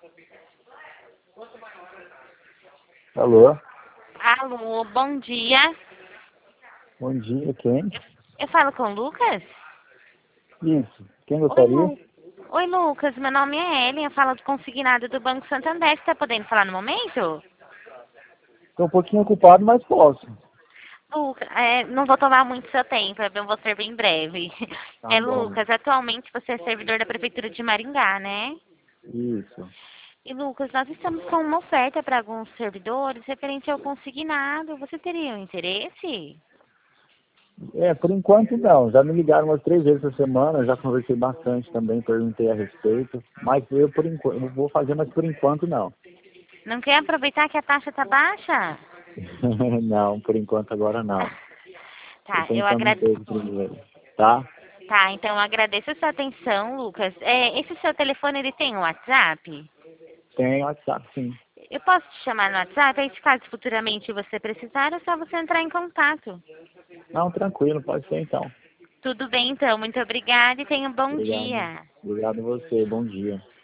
Alô? Alô, bom dia. Bom dia, quem? Eu falo com o Lucas? Isso. Quem Oi, gostaria? Oi, Lucas. Meu nome é Ellen. Eu falo do consignado do Banco Santander. Você está podendo falar no momento? Estou um pouquinho ocupado, mas posso. Lucas, não vou tomar muito seu tempo. Eu vou ser bem breve. Tá bom. Lucas, atualmente você é servidor da Prefeitura de Maringá, né? Isso. E, Lucas, nós estamos com uma oferta para alguns servidores referente ao consignado. Você teria um interesse? Por enquanto não. Já me ligaram umas 3 vezes essa semana, já conversei bastante também, perguntei a respeito. Mas eu, por enquanto, eu vou fazer, mas por enquanto não. Não quer aproveitar que a taxa está baixa? Não, por enquanto agora não. Estou Tá, eu pensando um agradeço. pouco primeiro. Tá? Tá, então eu agradeço a sua atenção, Lucas. Esse seu telefone, ele tem um WhatsApp? Tem WhatsApp, sim. Eu posso te chamar no WhatsApp? Aí, se caso futuramente você precisar, é só você entrar em contato. Não, tranquilo, pode ser então. Tudo bem, então. Muito obrigada e tenha um bom Obrigado. dia. Obrigado a você. Bom dia.